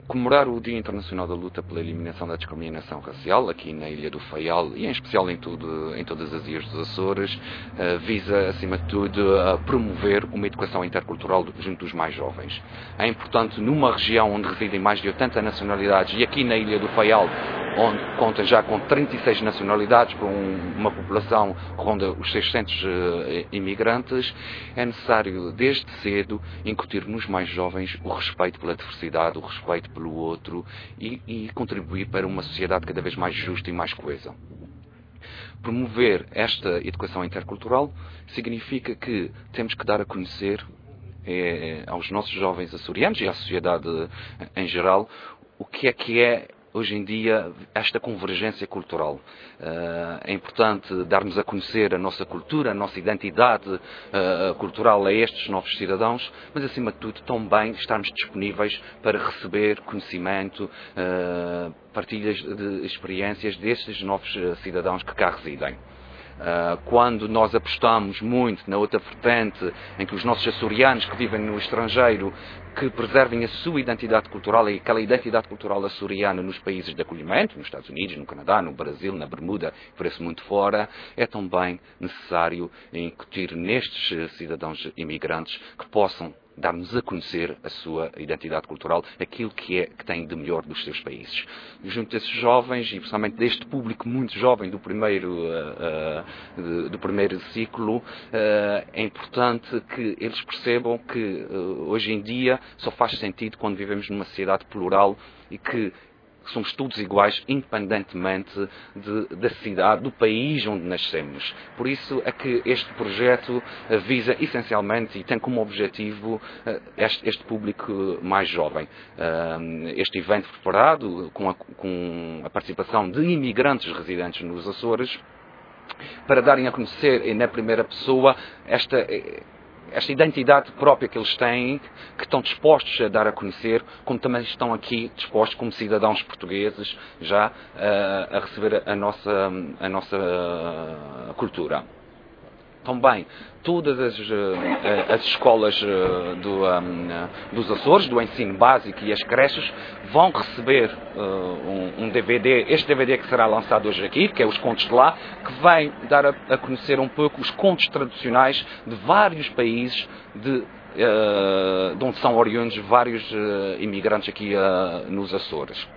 Comemorar o Dia Internacional da Luta pela Eliminação da Discriminação Racial, aqui na Ilha do Faial e em especial em todas as ilhas dos Açores, visa, acima de tudo, a promover uma educação intercultural junto dos mais jovens. É importante, numa região onde residem mais de 80 nacionalidades, e aqui na Ilha do Faial, onde conta já com 36 nacionalidades, para uma população que ronda os 600 imigrantes, é necessário, desde cedo, incutir nos mais jovens o respeito pela diversidade, o respeito pelo outro e contribuir para uma sociedade cada vez mais justa e mais coesa. Promover esta educação intercultural significa que temos que dar a conhecer aos nossos jovens açorianos e à sociedade em geral o que é hoje em dia esta convergência cultural. É importante darmos a conhecer a nossa cultura, a nossa identidade cultural a estes novos cidadãos, mas acima de tudo também estarmos disponíveis para receber conhecimento, partilhas de experiências destes novos cidadãos que cá residem. Quando nós apostamos muito na outra vertente, em que os nossos açorianos que vivem no estrangeiro, que preservem a sua identidade cultural e aquela identidade cultural açoriana nos países de acolhimento, nos Estados Unidos, no Canadá, no Brasil, na Bermuda, por isso muito fora, é também necessário incutir nestes cidadãos imigrantes que possam dar-nos a conhecer a sua identidade cultural, aquilo que tem de melhor dos seus países. Junto desses jovens, e principalmente deste público muito jovem do primeiro ciclo, é importante que eles percebam que hoje em dia só faz sentido quando vivemos numa sociedade plural e que somos todos iguais, independentemente da cidade, do país onde nascemos. Por isso é que este projeto visa essencialmente e tem como objetivo este público mais jovem. Este evento preparado com a participação de imigrantes residentes nos Açores, para darem a conhecer na primeira pessoa esta identidade própria que eles têm, que estão dispostos a dar a conhecer, como também estão aqui dispostos, como cidadãos portugueses, já a receber a nossa cultura. Também, todas as escolas dos Açores, do ensino básico e as creches, vão receber um DVD, este DVD que será lançado hoje aqui, que é Os Contos de Lá, que vai dar a conhecer um pouco os contos tradicionais de vários países de onde são oriundos vários imigrantes aqui nos Açores.